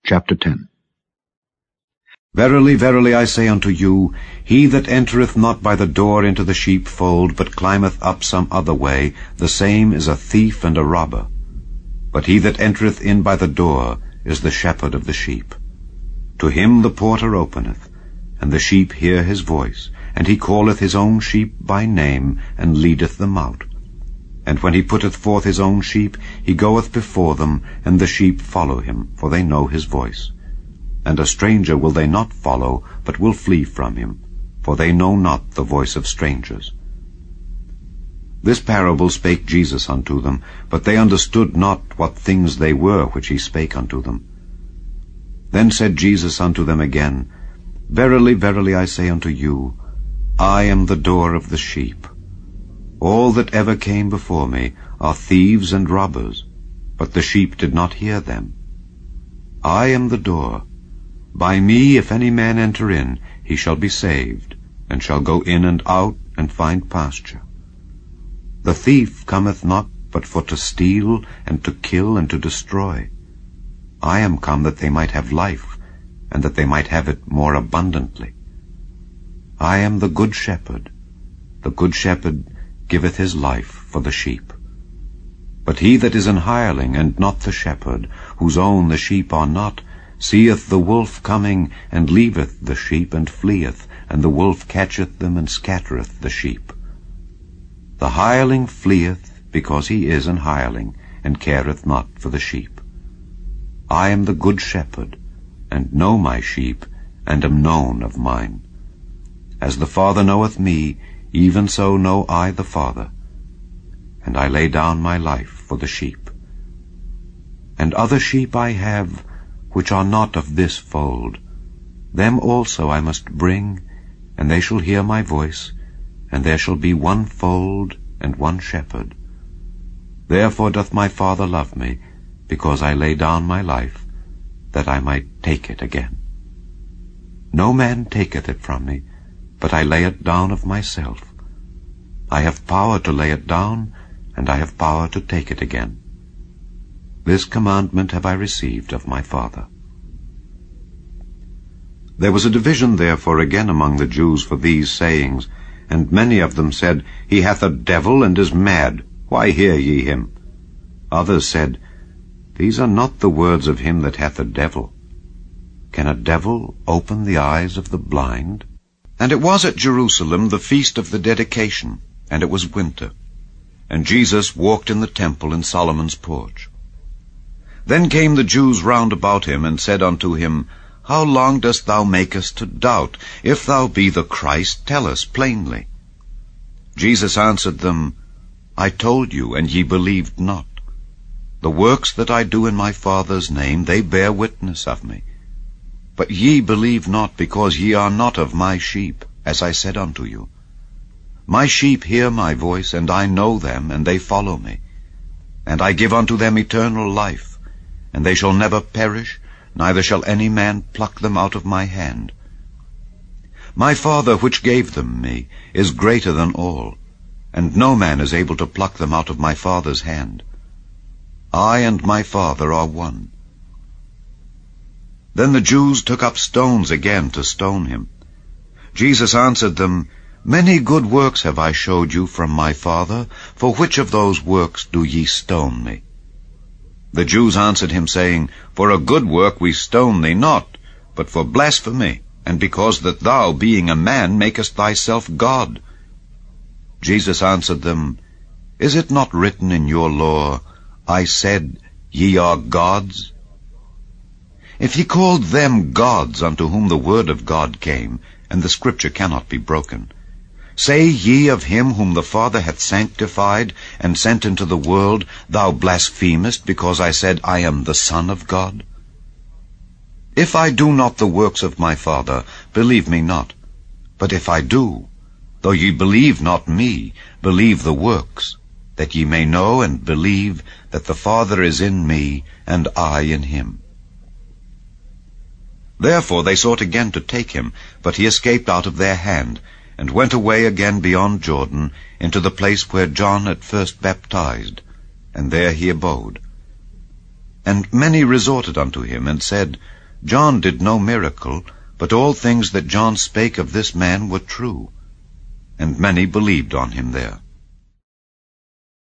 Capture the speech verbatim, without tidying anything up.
Chapter ten. Verily, verily, I say unto you, he that entereth not by the door into the sheepfold, but climbeth up some other way, the same is a thief and a robber. But he that entereth in by the door is the shepherd of the sheep. To him the porter openeth, and the sheep hear his voice, and he calleth his own sheep by name, and leadeth them out. And when he putteth forth his own sheep, he goeth before them, and the sheep follow him, for they know his voice. And a stranger will they not follow, but will flee from him, for they know not the voice of strangers. This parable spake Jesus unto them, but they understood not what things they were which he spake unto them. Then said Jesus unto them again, Verily, verily, I say unto you, I am the door of the sheep. All that ever came before me are thieves and robbers, but the sheep did not hear them. I am the door. By me if any man enter in, he shall be saved, and shall go in and out, and find pasture. The thief cometh not but for to steal, and to kill, and to destroy. I am come that they might have life, and that they might have it more abundantly. I am the good shepherd. The good shepherd giveth his life for the sheep. But he that is an hireling, and not the shepherd, whose own the sheep are not, seeth the wolf coming, and leaveth the sheep, and fleeth, and the wolf catcheth them, and scattereth the sheep. The hireling fleeth, because he is an hireling, and careth not for the sheep. I am the good shepherd, and know my sheep, and am known of mine. As the Father knoweth me, even so know I the Father, and I lay down my life for the sheep. And other sheep I have, which are not of this fold. Them also I must bring, and they shall hear my voice, and there shall be one fold and one shepherd. Therefore doth my Father love me, because I lay down my life, that I might take it again. No man taketh it from me, but I lay it down of myself. I have power to lay it down, and I have power to take it again. This commandment have I received of my Father. There was a division therefore again among the Jews for these sayings, and many of them said, He hath a devil, and is mad. Why hear ye him? Others said, These are not the words of him that hath a devil. Can a devil open the eyes of the blind? And it was at Jerusalem the feast of the dedication, and it was winter. And Jesus walked in the temple in Solomon's porch. Then came the Jews round about him, and said unto him, How long dost thou make us to doubt? If thou be the Christ, tell us plainly. Jesus answered them, I told you, and ye believed not. The works that I do in my Father's name, they bear witness of me. But ye believe not, because ye are not of my sheep, as I said unto you. My sheep hear my voice, and I know them, and they follow me. And I give unto them eternal life, and they shall never perish, neither shall any man pluck them out of my hand. My Father which gave them me is greater than all, and no man is able to pluck them out of my Father's hand. I and my Father are one. Then the Jews took up stones again to stone him. Jesus answered them, Many good works have I showed you from my Father. For which of those works do ye stone me? The Jews answered him, saying, For a good work we stone thee not, but for blasphemy, and because that thou, being a man, makest thyself God. Jesus answered them, Is it not written in your law, I said, Ye are gods? If he called them gods unto whom the word of God came, and the scripture cannot be broken, say ye of him whom the Father hath sanctified and sent into the world, Thou blasphemest, because I said, I am the Son of God? If I do not the works of my Father, believe me not. But if I do, though ye believe not me, believe the works, that ye may know and believe that the Father is in me, and I in him. Therefore they sought again to take him, but he escaped out of their hand, and went away again beyond Jordan, into the place where John at first baptized, and there he abode. And many resorted unto him, and said, John did no miracle, but all things that John spake of this man were true. And many believed on him there.